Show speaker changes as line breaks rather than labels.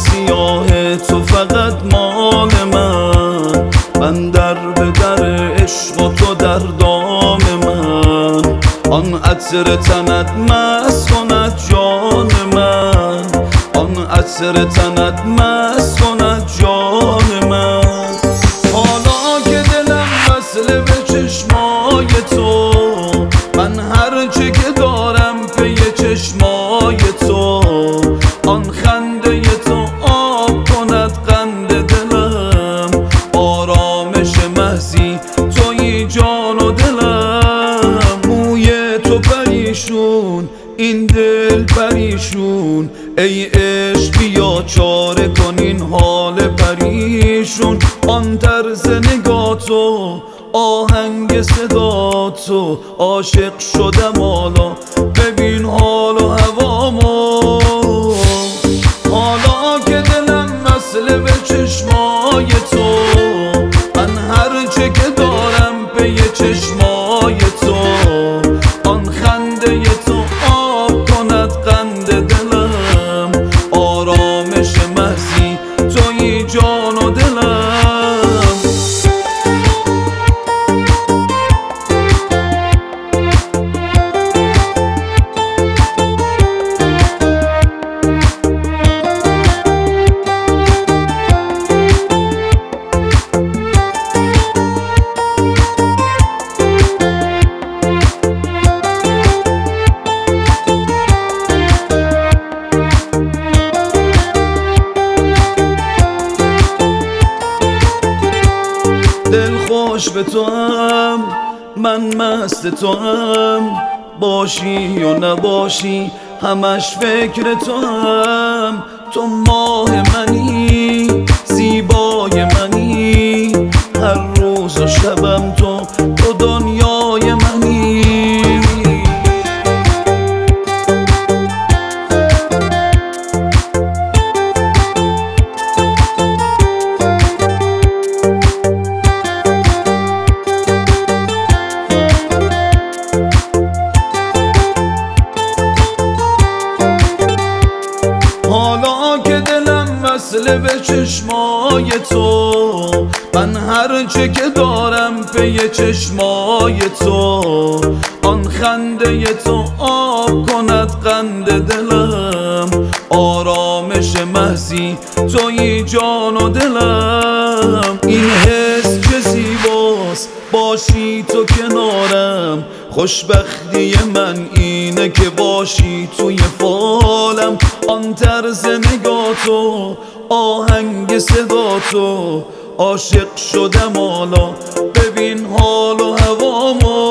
سیاه تو فقط مال من در به در عشق و تو در دام من. آن عطر تنت مست کند جان من، آن عطر تنت مست کند جان من. حالا که دلم وصله به چشمای تو، من هرچه که دارم پی چشمای تو. آن خنده تو آب کند قند دلم، آرامش محضی تویی جان و دلم. موی تو پریشون، این دل پریشون، ای عشق بیا چاره کن این حال پریشون. آن طرز نگاه تو، آهنگ صدا تو، عاشق شدم حالا ببین حال و هوامو. حالا که دلم وصله به چشمای تو، من هرچه که دارم پی چشمای تو. آن خنده تو آب کند قند دلم، آرامش محضی تویی جان و دلم. دل خوش به تو هم، من مست تو هم، باشی و نباشی همش فکر تو هم. تو ماه منی، زیبای منی، هر روز و شبم تو دنیای منی. حالا که دلم وصله به چشمای تو، من هرچه که دارم پی چشمای تو. آن خنده تو آب کند قند دلم، آرامش محضی تویی جان و دلم. این حس چه زیباست باشی تو کنارم، خوشبختی من اینه که باشی توی فالم. آن طرز نگاه تو، آهنگ صدا تو، عاشق شدم حالا ببین حال و هوامو.